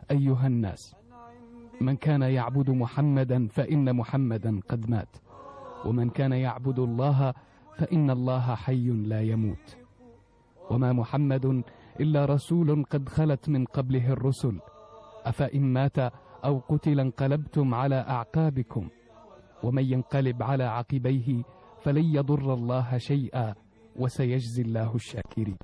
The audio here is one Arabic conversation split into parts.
أيها الناس، من كان يعبد محمدا فإن محمدا قد مات، ومن كان يعبد الله فإن الله حي لا يموت، وما محمد إلا رسول قد خلت من قبله الرسل، أفإن مات أو قتل انقلبتم على أعقابكم، ومن ينقلب على عقبيه فلن يضر الله شيئا وسيجزي الله الشاكرين.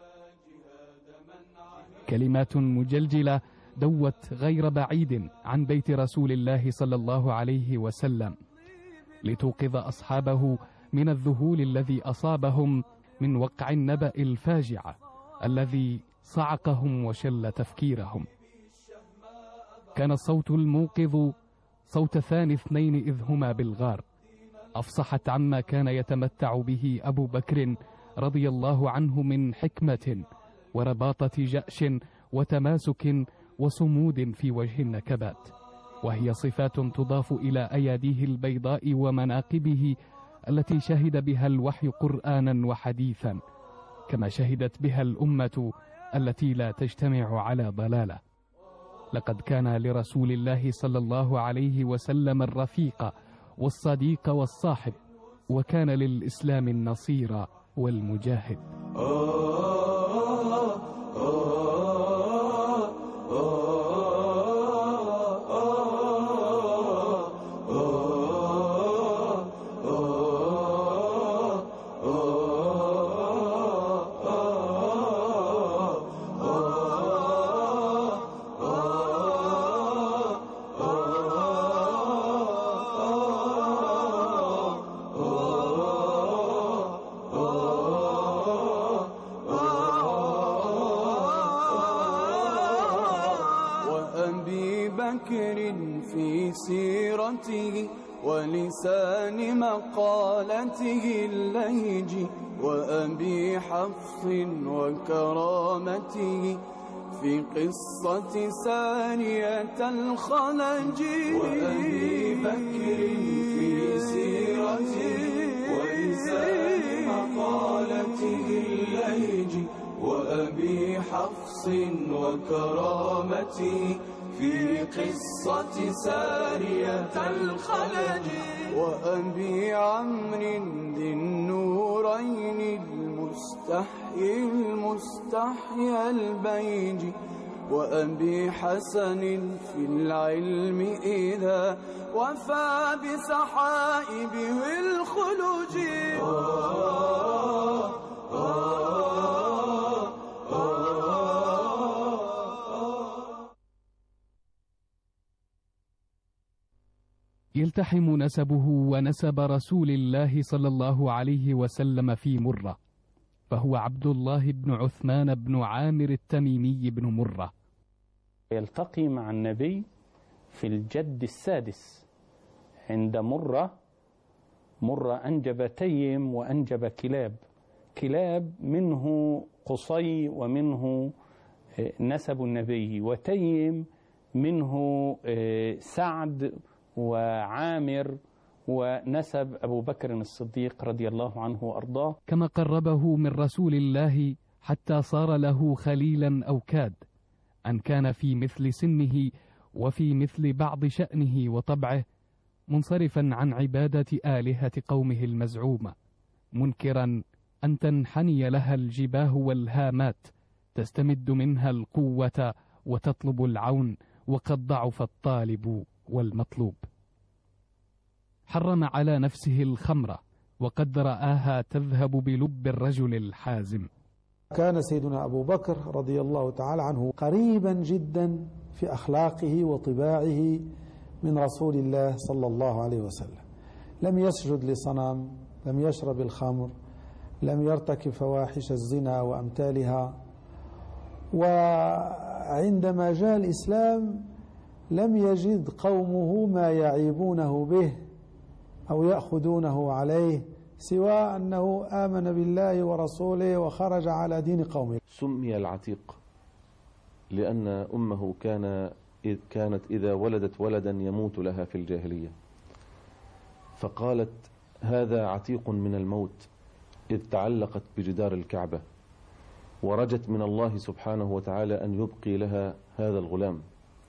كلمات مجلجلة دوت غير بعيد عن بيت رسول الله صلى الله عليه وسلم، لتوقظ أصحابه من الذهول الذي أصابهم من وقع النبأ الفاجعة الذي صعقهم وشل تفكيرهم. كان الصوت الموقظ صوت ثاني اثنين إذ هما بالغار، أفصحت عما كان يتمتع به أبو بكر رضي الله عنه من حكمة ورباطة جأش وتماسك وصمود في وجه النكبات، وهي صفات تضاف إلى أياديه البيضاء ومناقبه التي شهد بها الوحي قرآنا وحديثا، كما شهدت بها الأمة التي لا تجتمع على ضلالة. لقد كان لرسول الله صلى الله عليه وسلم الرفيق والصديق والصاحب، وكان للإسلام النصير والمجاهد. في سيرته ولسان مقالته اللهج، وأبي حفص وكرامته في قصة سارية الخلج. وأبي بكر في سيرته ولسان مقالته اللهج، وأبي حفص وكرامته في قصة سارية الخلج. وأبي عمرو ذي النورين المستحيي البيج، وأبي حسن في العلم إذا وفى بسحائبه الخلوج. يلتحم نسبه ونسب رسول الله صلى الله عليه وسلم في مرة، فهو عبد الله بن عثمان بن عامر التميمي بن مرة. يلتقي مع النبي في الجد السادس عند مرة أنجب تيم وأنجب كلاب منه قصي ومنه نسب النبي، وتيم منه سعد وعامر ونسب أبو بكر الصديق رضي الله عنه وأرضاه. كما قربه من رسول الله حتى صار له خليلا أو كاد، أن كان في مثل سنه وفي مثل بعض شأنه وطبعه، منصرفا عن عبادة آلهة قومه المزعومة، منكرا أن تنحني لها الجباه والهامات، تستمد منها القوة وتطلب العون، وقد ضعف الطالب والمطلوب. حرم على نفسه الخمر، وقد رآها تذهب بلب الرجل الحازم. كان سيدنا أبو بكر رضي الله تعالى عنه قريبا جدا في أخلاقه وطباعه من رسول الله صلى الله عليه وسلم. لم يسجد لصنم، لم يشرب الخمر، لم يرتكب فواحش الزنا وأمثالها. وعندما جاء الإسلام لم يجد قومه ما يعيبونه به أو يأخذونه عليه، سوى أنه آمن بالله ورسوله وخرج على دين قومه. سمي العتيق لأن أمه كانت إذا ولدت ولدا يموت لها في الجاهلية، فقالت هذا عتيق من الموت، إذ تعلقت بجدار الكعبة ورجت من الله سبحانه وتعالى أن يبقي لها هذا الغلام.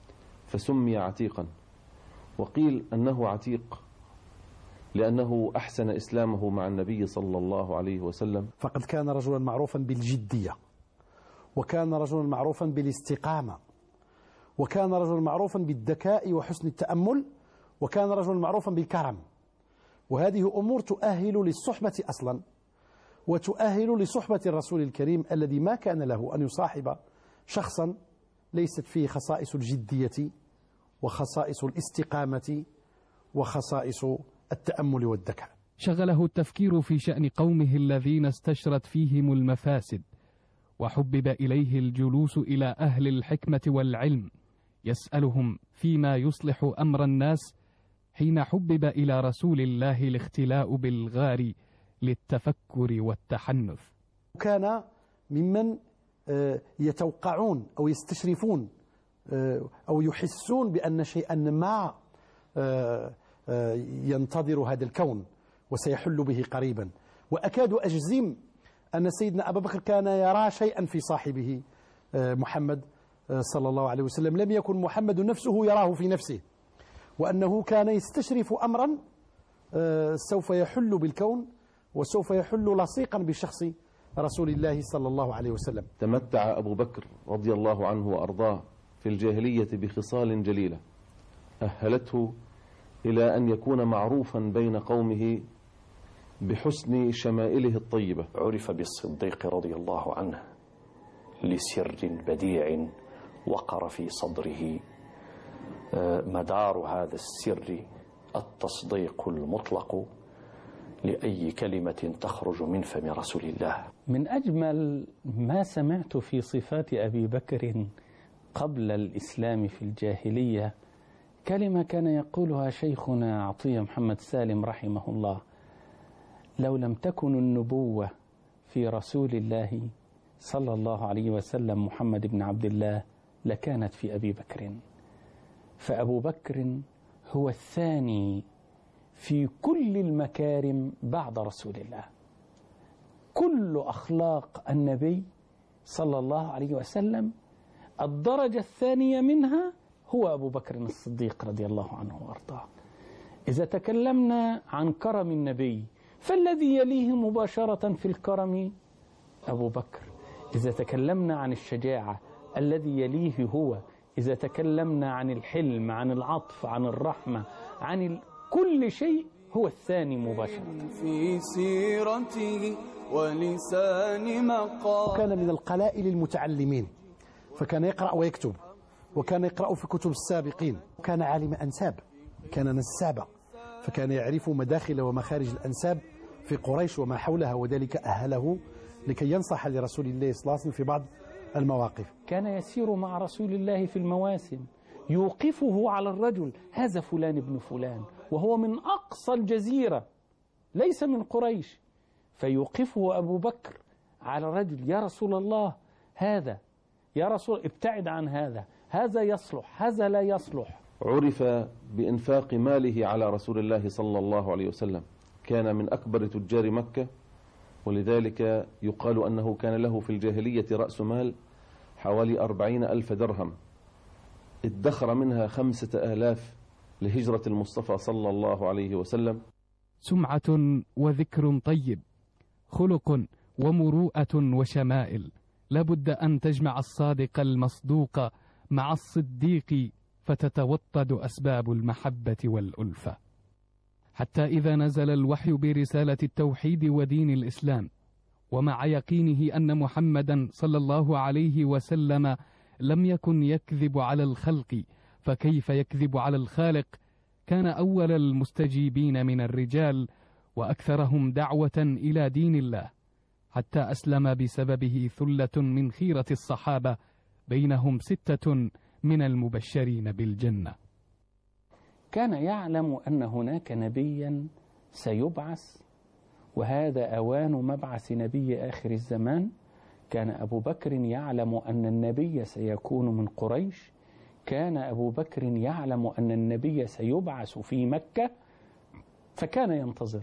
فسمي عتيقا. وقيل أنه عتيق لأنه أحسن إسلامه مع النبي صلى الله عليه وسلم. فقد كان رجلا معروفا بالجدية، وكان رجلا معروفا بالاستقامة، وكان رجلا معروفا بالذكاء وحسن التأمل، وكان رجلا معروفا بالكرم. وهذه أمور تؤهل للصحبة أصلا، وتؤهل لصحبة الرسول الكريم الذي ما كان له أن يصاحب شخصا ليست فيه خصائص الجدية وخصائص الاستقامة وخصائص التأمل والذكاء. شغله التفكير في شأن قومه الذين استشرت فيهم المفاسد، وحبب إليه الجلوس إلى أهل الحكمة والعلم يسألهم فيما يصلح أمر الناس، حين حبب إلى رسول الله الاختلاء بالغار للتفكر والتحنث. كان ممن يتوقعون أو يستشرفون أو يحسون بأن شيئا ما ينتظر هذا الكون وسيحل به قريبا. وأكاد أجزم أن سيدنا أبا بكر كان يرى شيئا في صاحبه محمد صلى الله عليه وسلم لم يكن محمد نفسه يراه في نفسه، وأنه كان يستشرف أمرا سوف يحل بالكون وسوف يحل لصيقا بشخص رسول الله صلى الله عليه وسلم. تمتع أبو بكر رضي الله عنه وأرضاه في الجاهلية بخصال جليلة أهلته إلى أن يكون معروفا بين قومه بحسن شمائله الطيبة. عرف بالصديق رضي الله عنه لسر بديع وقر في صدره. مدار هذا السر التصديق المطلق لأي كلمة تخرج من فم رسول الله. من أجمل ما سمعت في صفات أبي بكر قبل الإسلام في الجاهلية كلمة كان يقولها شيخنا عطية محمد سالم رحمه الله: لو لم تكن النبوة في رسول الله صلى الله عليه وسلم محمد بن عبد الله لكانت في أبي بكر. فأبو بكر هو الثاني في كل المكارم بعد رسول الله. كل أخلاق النبي صلى الله عليه وسلم الدرجة الثانية منها هو أبو بكر الصديق رضي الله عنه وأرضاه. إذا تكلمنا عن كرم النبي فالذي يليه مباشرة في الكرم أبو بكر. إذا تكلمنا عن الشجاعة الذي يليه هو. إذا تكلمنا عن الحلم، عن العطف، عن الرحمة، عن كل شيء هو الثاني مباشرة. في سيرته ولسان مقال. كان من القلائل المتعلمين، فكان يقرأ ويكتب، وكان يقرأ في كتب السابقين، وكان عالم أنساب، كان نسابا، فكان يعرف مداخل ومخارج الأنساب في قريش وما حولها، وذلك أهله لكي ينصح لرسول الله صلى الله عليه وسلم في بعض المواقف. كان يسير مع رسول الله في المواسم، يوقفه على الرجل: هذا فلان ابن فلان، وهو من أقصى الجزيرة ليس من قريش، فيوقفه أبو بكر على الرجل: يا رسول الله هذا، يا رسول ابتعد عن هذا، هذا يصلح، هذا لا يصلح. عرف بإنفاق ماله على رسول الله صلى الله عليه وسلم، كان من أكبر تجار مكة، ولذلك يقال أنه كان له في الجاهلية رأس مال حوالي 40,000 درهم، ادخر منها 5,000 لهجرة المصطفى صلى الله عليه وسلم. سمعة وذكر طيب، خلق ومروءة وشمائل، لابد أن تجمع الصادق المصدوق مع الصديق فتتوطد أسباب المحبة والألفة. حتى إذا نزل الوحي برسالة التوحيد ودين الإسلام، ومع يقينه أن محمدا صلى الله عليه وسلم لم يكن يكذب على الخلق فكيف يكذب على الخالق، كان أول المستجيبين من الرجال وأكثرهم دعوة إلى دين الله، حتى أسلم بسببه ثلة من خيرة الصحابة، بينهم 6 من المبشرين بالجنة. كان يعلم أن هناك نبيا سيبعث، وهذا أوان مبعث نبي آخر الزمان. كان أبو بكر يعلم أن النبي سيكون من قريش، كان أبو بكر يعلم أن النبي سيبعث في مكة، فكان ينتظر.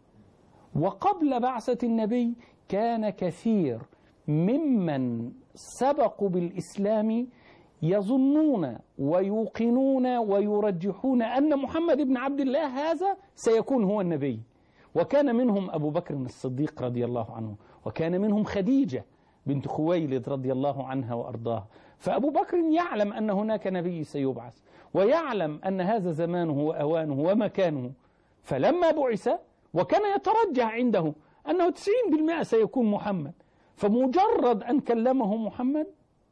وقبل بعثة النبي كان كثير ممن سبقوا بالإسلام يظنون ويوقنون ويرجحون أن محمد بن عبد الله هذا سيكون هو النبي. وكان منهم أبو بكر الصديق رضي الله عنه، وكان منهم خديجة بنت خويلد رضي الله عنها وأرضاها. فأبو بكر يعلم أن هناك نبي سيبعث، ويعلم أن هذا زمانه وأوانه ومكانه. فلما بعث وكان يترجح عنده أنه 90% سيكون محمد، فمجرد أن كلمه محمد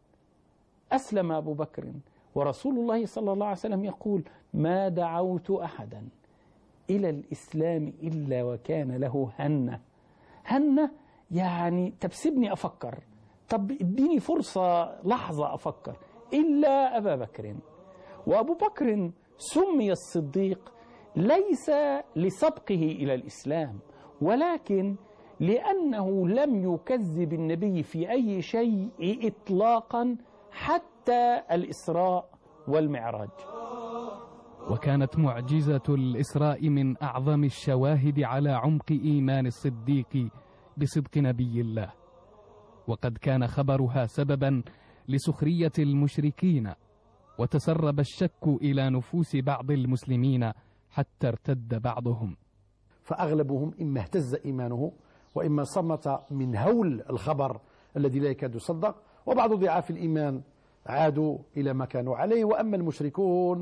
أسلم أبو بكر. ورسول الله صلى الله عليه وسلم يقول: ما دعوت أحدا إلى الإسلام إلا وكان له هنة. هنة يعني طب سيبني أفكر، طب اديني فرصة لحظة أفكر، إلا أبا بكر. وأبو بكر سمي الصديق ليس لسبقه إلى الإسلام، ولكن لأنه لم يكذب النبي في أي شيء إطلاقا حتى الإسراء والمعراج. وكانت معجزة الإسراء من أعظم الشواهد على عمق إيمان الصديق بصدق نبي الله، وقد كان خبرها سببا لسخرية المشركين، وتسرب الشك إلى نفوس بعض المسلمين حتى ارتد بعضهم. فأغلبهم إما اهتز إيمانه وإما صمت من هول الخبر الذي لا يكاد يصدق، وبعض ضعاف الإيمان عادوا إلى ما كانوا عليه. وأما المشركون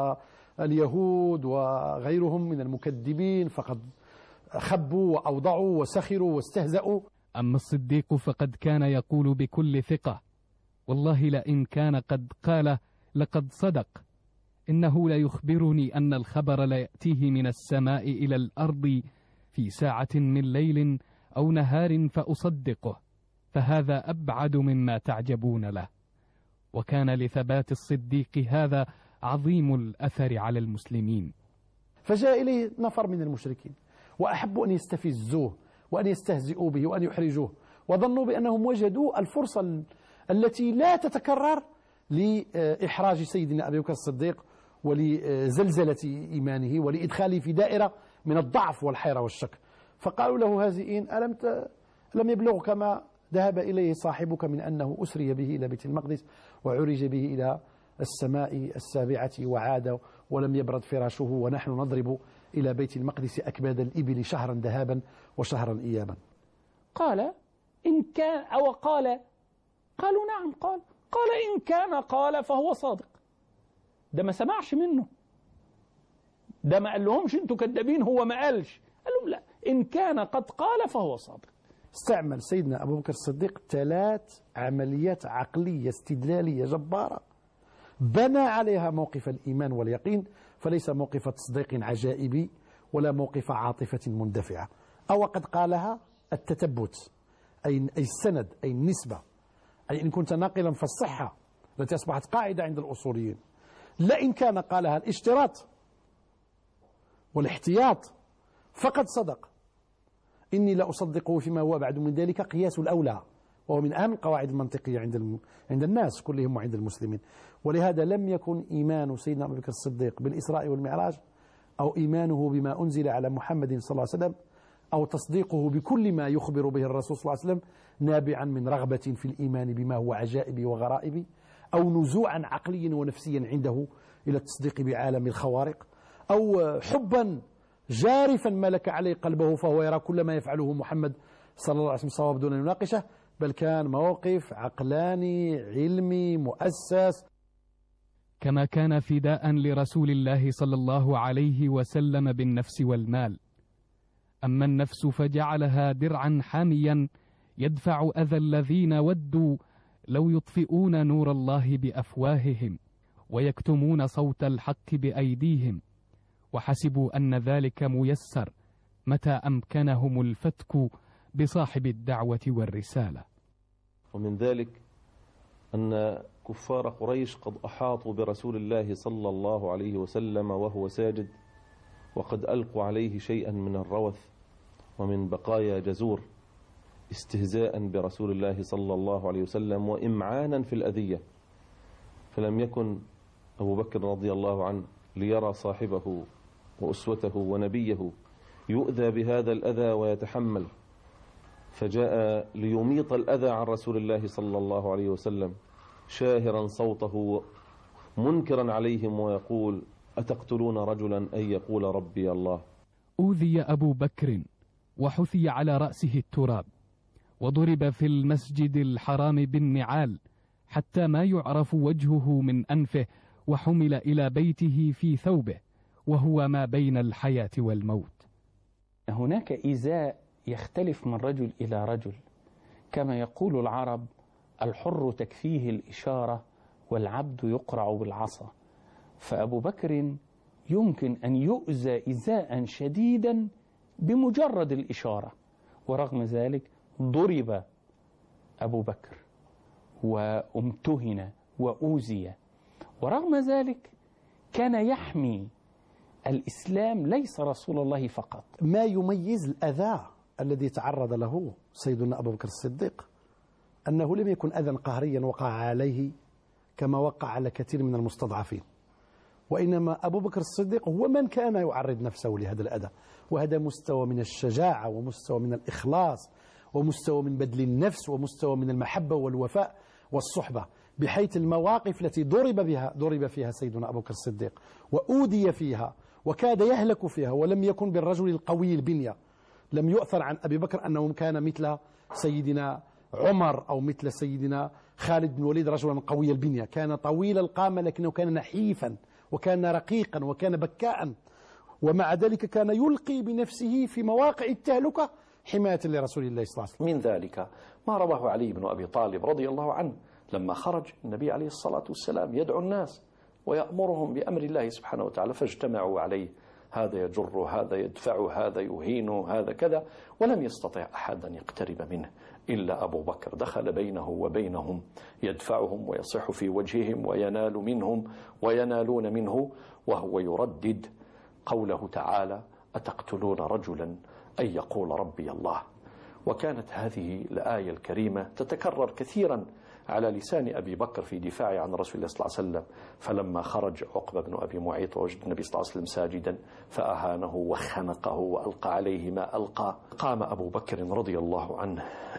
واليهود وغيرهم من المكذبين فقد خبوا وأوضعوا وسخروا واستهزأوا. أما الصديق فقد كان يقول بكل ثقة: والله لئن كان قد قال لقد صدق، إنه ليخبرني أن الخبر ليأتيه من السماء إلى الأرض في ساعة من ليل أو نهار فأصدقه، فهذا أبعد مما تعجبون له. وكان لثبات الصديق هذا عظيم الأثر على المسلمين. فجاء إليه نفر من المشركين وأحبوا أن يستفزوه وأن يستهزئوا به وأن يحرجوه، وظنوا بأنهم وجدوا الفرصة التي لا تتكرر لإحراج سيدنا أبي بكر الصديق ولزلزلة إيمانه ولإدخاله في دائرة من الضعف والحيرة والشك. فقالوا له هازئين: لم يبلغك ما ذهب إليه صاحبك من أنه أسري به إلى بيت المقدس وعرج به إلى السماء السابعة وعاد ولم يبرد فراشه، ونحن نضرب إلى بيت المقدس أكباد الإبل شهرا ذهابا وشهرا إيابا. قال: إن كان أو قال، قالوا نعم، قال إن كان قال فهو صادق. ده ما سمعش منه، ده ما قال لهمش انتوا كذابين، هو ما قالش، قال لهم لا، إن كان قد قال فهو صادق. استعمل سيدنا أبو بكر الصديق 3 عمليات عقلية استدلالية جبارة بنى عليها موقف الإيمان واليقين، فليس موقف تصديق عجائبي ولا موقف عاطفة مندفعة. أو قد قالها التتبت، أي السند، أي النسبة، أي إن كنت ناقلا فالصحة التي أصبحت قاعدة عند الأصوليين. لا، إن كان قالها الاشتراط والاحتياط فقد صدق. إني لا أصدقه فيما هو بعد من ذلك قياس الأولى، وهو من أهم القواعد المنطقية عند الناس كلهم وعند المسلمين. ولهذا لم يكن إيمان سيدنا أبو بكر الصديق بالإسراء والمعراج أو إيمانه بما أنزل على محمد صلى الله عليه وسلم أو تصديقه بكل ما يخبر به الرسول صلى الله عليه وسلم نابعا من رغبة في الإيمان بما هو عجائب وغرائب، أو نزوعا عقليا ونفسيا عنده إلى التصديق بعالم الخوارق، أو حبا جارفا ملك عليه قلبه فهو يرى كل ما يفعله محمد صلى الله عليه وسلم صواب دون مناقشة، بل كان موقف عقلاني علمي مؤسس. كما كان فداء لرسول الله صلى الله عليه وسلم بالنفس والمال. أما النفس فجعلها درعا حاميا يدفع أذى الذين ودوا لو يطفئون نور الله بأفواههم ويكتمون صوت الحق بأيديهم، وحسبوا أن ذلك ميسر متى أمكنهم الفتك بصاحب الدعوة والرسالة. ومن ذلك أن كفار قريش قد أحاطوا برسول الله صلى الله عليه وسلم وهو ساجد، وقد ألقوا عليه شيئا من الروث ومن بقايا جزور استهزاء برسول الله صلى الله عليه وسلم وإمعانا في الأذية. فلم يكن أبو بكر رضي الله عنه ليرى صاحبه وأسوته ونبيه يؤذى بهذا الأذى ويتحمل، فجاء ليميط الأذى عن رسول الله صلى الله عليه وسلم شاهرا صوته منكرا عليهم ويقول: أتقتلون رجلا أن يقول ربي الله. أوذي أبو بكر وحثي على رأسه التراب، وضرب في المسجد الحرام بالنعال حتى ما يعرف وجهه من أنفه، وحمل إلى بيته في ثوبه وهو ما بين الحياة والموت. هناك إيذاء يختلف من رجل إلى رجل، كما يقول العرب: الحر تكفيه الإشارة والعبد يقرع بالعصا. فأبو بكر يمكن أن يؤذى إيذاء شديدا بمجرد الإشارة، ورغم ذلك ضرب أبو بكر وامتهن وأوذي، ورغم ذلك كان يحمي الإسلام ليس رسول الله فقط. ما يميز الأذى الذي تعرض له سيدنا أبو بكر الصديق أنه لم يكن أذى قهريا وقع عليه كما وقع على كثير من المستضعفين، وإنما أبو بكر الصديق هو من كان يعرض نفسه لهذا الأذى، وهذا مستوى من الشجاعة ومستوى من الإخلاص ومستوى من بذل النفس ومستوى من المحبة والوفاء والصحبة، بحيث المواقف التي ضرب فيها سيدنا أبو بكر الصديق وأوذي فيها وكاد يهلك فيها، ولم يكن بالرجل القوي البنية. لم يؤثر عن أبي بكر أنه كان مثل سيدنا عمر أو مثل سيدنا خالد بن الوليد رجلا قوي البنية، كان طويل القامة لكنه كان نحيفا وكان رقيقا وكان بكاء، ومع ذلك كان يلقي بنفسه في مواقع التهلكة حماية لرسول الله صلى الله عليه وسلم. من ذلك ما رواه علي بن أبي طالب رضي الله عنه لما خرج النبي عليه الصلاة والسلام يدعو الناس ويأمرهم بأمر الله سبحانه وتعالى، فاجتمعوا عليه، هذا يجر، هذا يدفع، هذا يهين، هذا كذا، ولم يستطع أحد أن يقترب منه إلا أبو بكر، دخل بينه وبينهم يدفعهم ويصح في وجههم وينال منهم وينالون منه، وهو يردد قوله تعالى: أتقتلون رجلا أن يقول ربي الله. وكانت هذه الآية الكريمة تتكرر كثيرا على لسان أبي بكر في دفاعه عن رسول الله صلى الله عليه وسلم. فلما خرج عقبة بن أبي معيط ووجد النبي صلى الله عليه وسلم ساجدا فأهانه وخنقه وألقى عليه ما ألقى، قام أبو بكر رضي الله عنه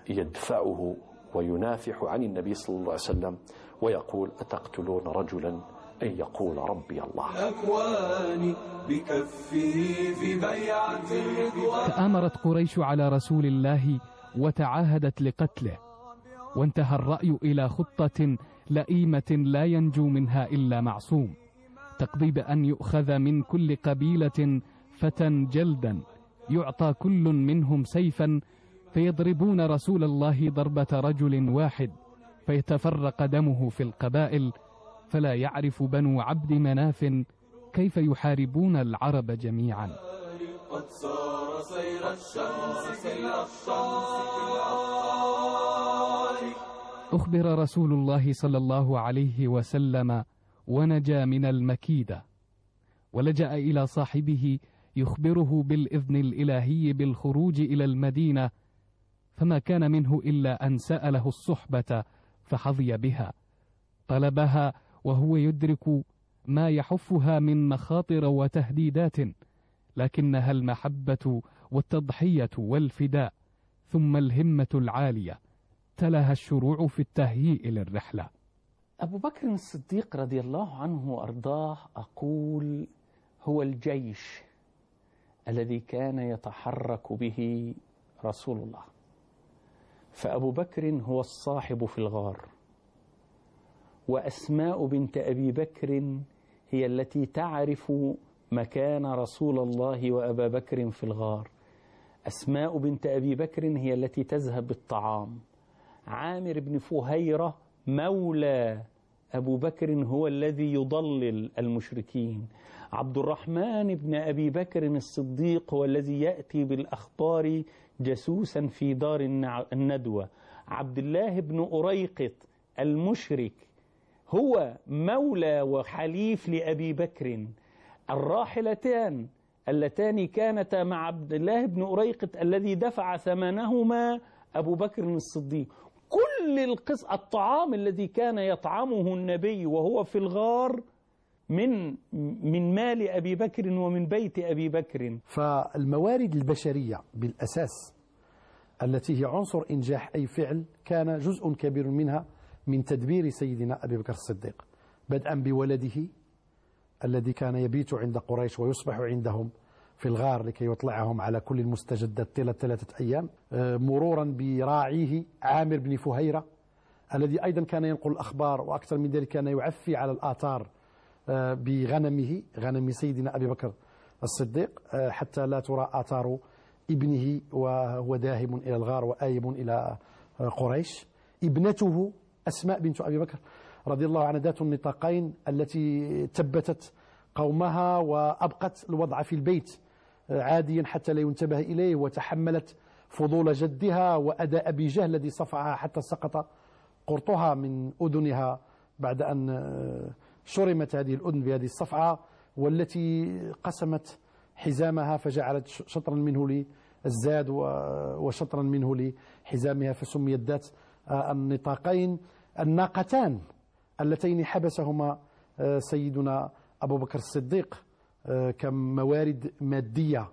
يدفعه وينافح عن النبي صلى الله عليه وسلم ويقول: أتقتلون رجلا أن يقول ربي الله. أكواني بكفه في بيعة الرضوان. تآمرت قريش على رسول الله وتعاهدت لقتله، وانتهى الرأي إلى خطة لئيمة لا ينجو منها إلا معصوم، تقضي بأن يؤخذ من كل قبيلة فتى جلدا، يعطى كل منهم سيفا، فيضربون رسول الله ضربة رجل واحد، فيتفرق دمه في القبائل، فلا يعرف بنو عبد مناف كيف يحاربون العرب جميعا. قد سار سير الشمس في أخبر رسول الله صلى الله عليه وسلم ونجا من المكيدة، ولجأ إلى صاحبه يخبره بالإذن الإلهي بالخروج إلى المدينة، فما كان منه إلا أن سأله الصحبة فحظي بها، طلبها وهو يدرك ما يحفها من مخاطر وتهديدات، لكنها المحبة والتضحية والفداء ثم الهمة العالية تلاها الشروع في التهيئ للرحلة. أبو بكر الصديق رضي الله عنه وأرضاه أقول هو الجيش الذي كان يتحرك به رسول الله، فأبو بكر هو الصاحب في الغار، وأسماء بنت أبي بكر هي التي تعرف مكان رسول الله وأبا بكر في الغار. أسماء بنت أبي بكر هي التي تذهب بالطعام. عامر بن فهيرة مولى أبو بكر هو الذي يضلل المشركين. عبد الرحمن بن أبي بكر الصديق هو الذي يأتي بالأخبار جاسوسا في دار الندوة. عبد الله بن أريقط المشرك هو مولى وحليف لأبي بكر. الراحلتان اللتان كانتا مع عبد الله بن أريقط الذي دفع ثمنهما أبو بكر الصديق. كل الطعام الذي كان يطعمه النبي وهو في الغار من مال أبي بكر ومن بيت أبي بكر. فالموارد البشرية بالأساس التي هي عنصر إنجاح أي فعل كان جزء كبير منها من تدبير سيدنا أبي بكر الصديق، بدءا بولده الذي كان يبيت عند قريش ويصبح عندهم في الغار لكي يطلعهم على كل المستجدات طيلة 3 أيام، مرورا براعيه عامر بن فهيرة الذي أيضا كان ينقل الأخبار، وأكثر من ذلك كان يعفي على الآثار بغنمه، غنم سيدنا أبي بكر الصديق، حتى لا ترى آثار ابنه وهو ذاهب إلى الغار وآيب إلى قريش. ابنته أسماء بنت أبي بكر رضي الله عنها ذات النطاقين التي تبتت قومها وأبقت الوضع في البيت عاديا حتى لا ينتبه إليه، وتحملت فضول جدها وأذى أبي جهل الذي صفعها حتى سقط قرطها من أذنها بعد أن شرمت هذه الأذن بهذه الصفعة، والتي قسمت حزامها فجعلت شطرا منه للزاد وشطرا منه لحزامها، فسميت ذات النطاقين الناقتان اللتين حبسهما سيدنا أبو بكر الصديق كموارد مادية،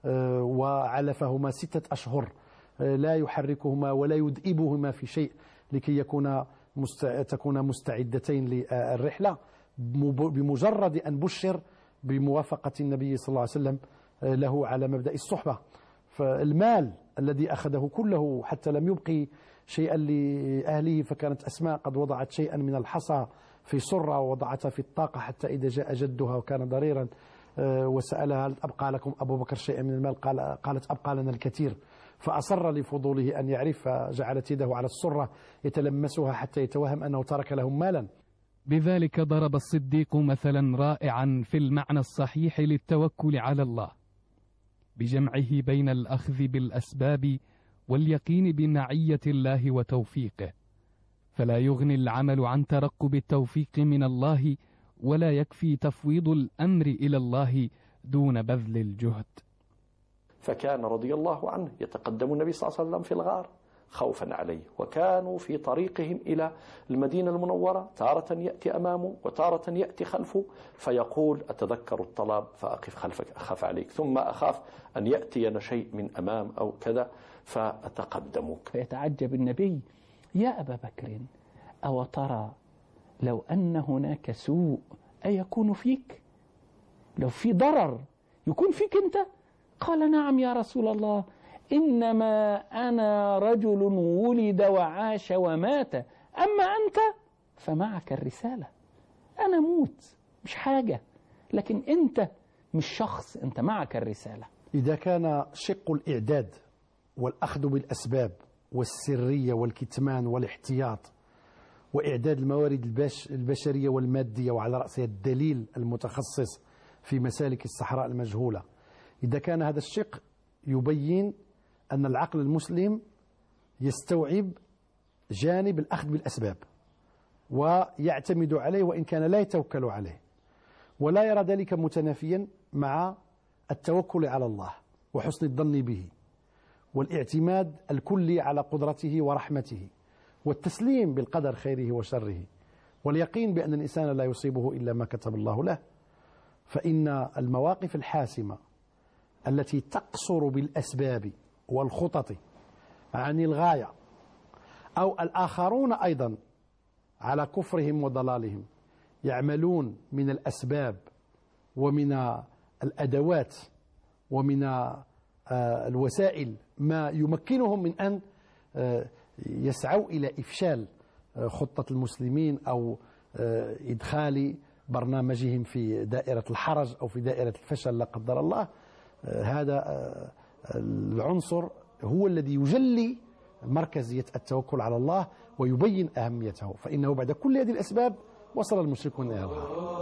وعلفهما 6 أشهر لا يحركهما ولا يدئبهما في شيء لكي تكون مستعدتين للرحلة، بمجرد أن بشر بموافقة النبي صلى الله عليه وسلم له على مبدأ الصحبة. فالمال الذي أخذه كله حتى لم يبقي شيئا لأهله، فكانت أسماء قد وضعت شيئا من الحصى في سرة ووضعتها في الطاقة حتى إذا جاء جدها وكان ضريرا وسألها هل أبقى لكم أبو بكر شيئا من المال، قالت أبقى لنا الكثير، فأصر لفضوله أن يعرف، فجعلت يده على السرة يتلمسها حتى يتوهم أنه ترك لهم مالا. بذلك ضرب الصديق مثلا رائعا في المعنى الصحيح للتوكل على الله، بجمعه بين الأخذ بالأسباب واليقين بمعية الله وتوفيقه، فلا يغني العمل عن ترقب التوفيق من الله، ولا يكفي تفويض الأمر إلى الله دون بذل الجهد. فكان رضي الله عنه يتقدم النبي صلى الله عليه وسلم في الغار خوفا عليه، وكانوا في طريقهم إلى المدينة المنورة تارة يأتي أمامه وتارة يأتي خلفه، فيقول أتذكر الطلب فأقف خلفك أخاف عليك، ثم أخاف أن يأتينا شيء من أمام أو كذا فأتقدمك. فيتعجب النبي: يا أبا بكر، أو ترى لو أن هناك سوء أيكون فيك؟ لو في ضرر يكون فيك أنت؟ قال: نعم يا رسول الله، إنما أنا رجل ولد وعاش ومات، أما أنت فمعك الرسالة. أنا موت مش حاجة، لكن أنت مش شخص، أنت معك الرسالة. إذا كان شق الإعداد والأخذ بالأسباب والسرية والكتمان والاحتياط وإعداد الموارد البشرية والمادية، وعلى رأسها الدليل المتخصص في مسالك الصحراء المجهولة، إذا كان هذا الشق يبين أن العقل المسلم يستوعب جانب الأخذ بالأسباب ويعتمد عليه وإن كان لا يتوكل عليه، ولا يرى ذلك متنافيا مع التوكل على الله وحسن الظن به والاعتماد الكلي على قدرته ورحمته والتسليم بالقدر خيره وشره واليقين بأن الإنسان لا يصيبه إلا ما كتب الله له. فإن المواقف الحاسمة التي تقصر بالأسباب والخطط عن الغاية، أو الآخرون أيضا على كفرهم وضلالهم يعملون من الأسباب ومن الأدوات ومن الوسائل ما يمكنهم من أن يسعوا إلى إفشال خطة المسلمين أو إدخال برنامجهم في دائرة الحرج أو في دائرة الفشل لا قدر الله. هذا العنصر هو الذي يجلي مركزية التوكل على الله ويبين أهميته، فإنه بعد كل هذه الأسباب وصل المشركون إلى الغار.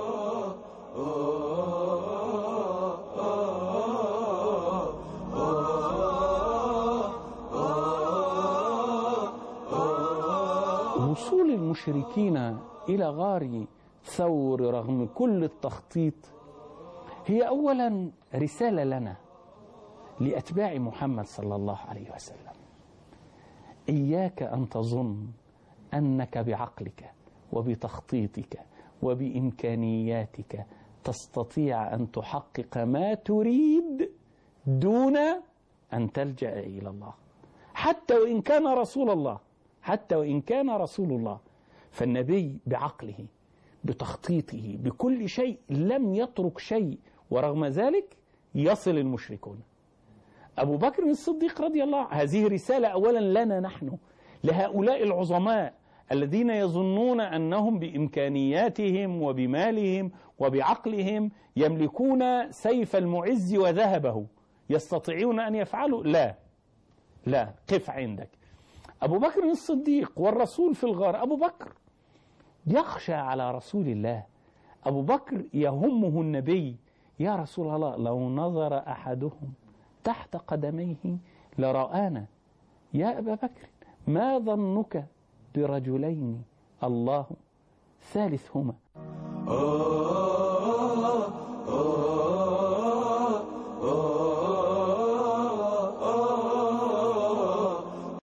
وصول المشركين إلى غار ثور رغم كل التخطيط هي أولا رسالة لنا لأتباع محمد صلى الله عليه وسلم: إياك أن تظن أنك بعقلك وبتخطيطك وبإمكانياتك تستطيع أن تحقق ما تريد دون أن تلجأ إلى الله، حتى وإن كان رسول الله حتى وإن كان رسول الله. فالنبي بعقله بتخطيطه بكل شيء لم يترك شيء، ورغم ذلك يصل المشركون. أبو بكر الصديق رضي الله عنه، هذه رسالة أولا لنا نحن، لهؤلاء العظماء الذين يظنون أنهم بإمكانياتهم وبمالهم وبعقلهم يملكون سيف المعز وذهبه يستطيعون أن يفعلوا. لا، قف عندك. أبو بكر الصديق والرسول في الغار، أبو بكر يخشى على رسول الله، أبو بكر يهمه النبي، يا رسول الله لو نظر أحدهم تحت قدميه لرآنا. يا أبا بكر ما ظنك برجلين الله ثالثهما.